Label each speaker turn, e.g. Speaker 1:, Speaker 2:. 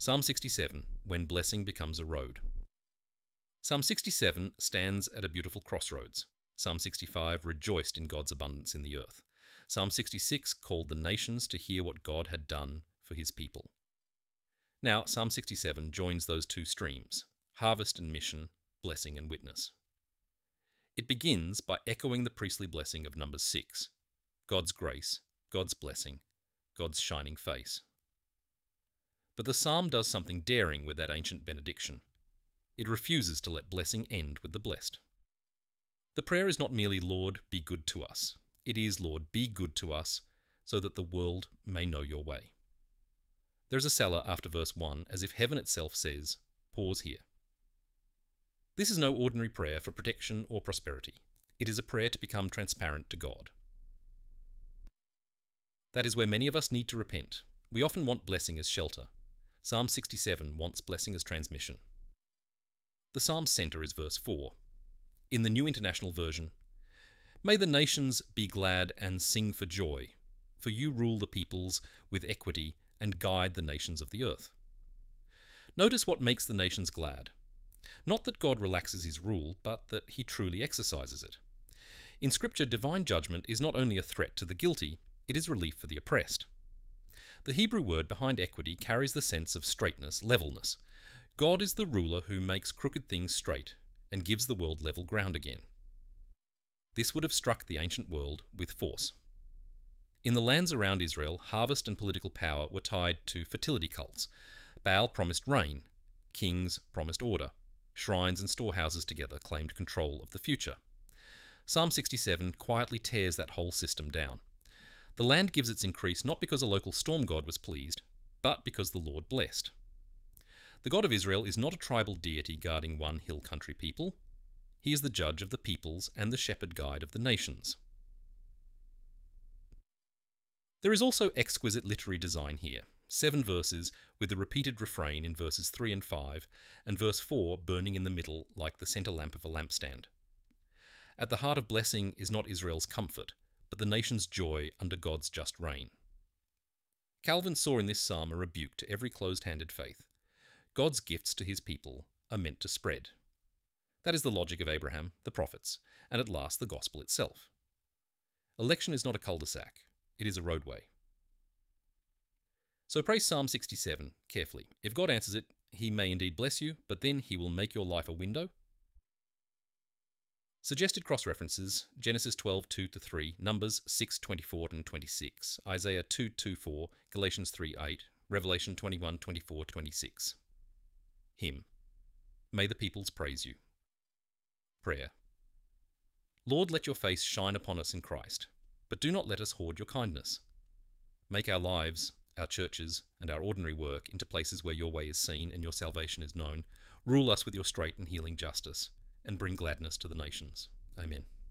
Speaker 1: Psalm 67, When Blessing Becomes a Road. Psalm 67 stands at a beautiful crossroads. Psalm 65 rejoiced in God's abundance in the earth. Psalm 66 called the nations to hear what God had done for his people. Now, Psalm 67 joins those two streams, harvest and mission, blessing and witness. It begins by echoing the priestly blessing of Numbers 6, God's grace, God's blessing, God's shining face. But the psalm does something daring with that ancient benediction. It refuses to let blessing end with the blessed. The prayer is not merely, Lord, be good to us. It is, Lord, be good to us, so that the world may know your way. There is a seller after verse 1, as if heaven itself says, pause here. This is no ordinary prayer for protection or prosperity. It is a prayer to become transparent to God. That is where many of us need to repent. We often want blessing as shelter. Psalm 67 wants blessing as transmission. The psalm's centre is verse 4. In the New International Version, may the nations be glad and sing for joy, for you rule the peoples with equity and guide the nations of the earth. Notice what makes the nations glad. Not that God relaxes his rule, but that he truly exercises it. In Scripture, divine judgment is not only a threat to the guilty, it is relief for the oppressed. The Hebrew word behind equity carries the sense of straightness, levelness. God is the ruler who makes crooked things straight and gives the world level ground again. This would have struck the ancient world with force. In the lands around Israel, harvest and political power were tied to fertility cults. Baal promised rain, kings promised order. Shrines and storehouses together claimed control of the future. Psalm 67 quietly tears that whole system down. The land gives its increase not because a local storm god was pleased, but because the Lord blessed. The God of Israel is not a tribal deity guarding one hill country people. He is the judge of the peoples and the shepherd guide of the nations. There is also exquisite literary design here. 7 verses with the repeated refrain in verses 3 and 5, and verse 4 burning in the middle like the centre lamp of a lampstand. At the heart of blessing is not Israel's comfort, but the nation's joy under God's just reign. Calvin saw in this psalm a rebuke to every closed-handed faith. God's gifts to his people are meant to spread. That is the logic of Abraham, the prophets, and at last the gospel itself. Election is not a cul-de-sac, it is a roadway. So pray Psalm 67 carefully. If God answers it, he may indeed bless you, but then he will make your life a window. Suggested cross-references, Genesis 12:2-3, Numbers 6:24-26, Isaiah 2:2-4, Galatians 3:8, Revelation 21:24-26. Hymn. May the peoples praise you. Prayer. Lord, let your face shine upon us in Christ, but do not let us hoard your kindness. Make our lives, our churches, and our ordinary work into places where your way is seen and your salvation is known. Rule us with your straight and healing justice, and bring gladness to the nations. Amen.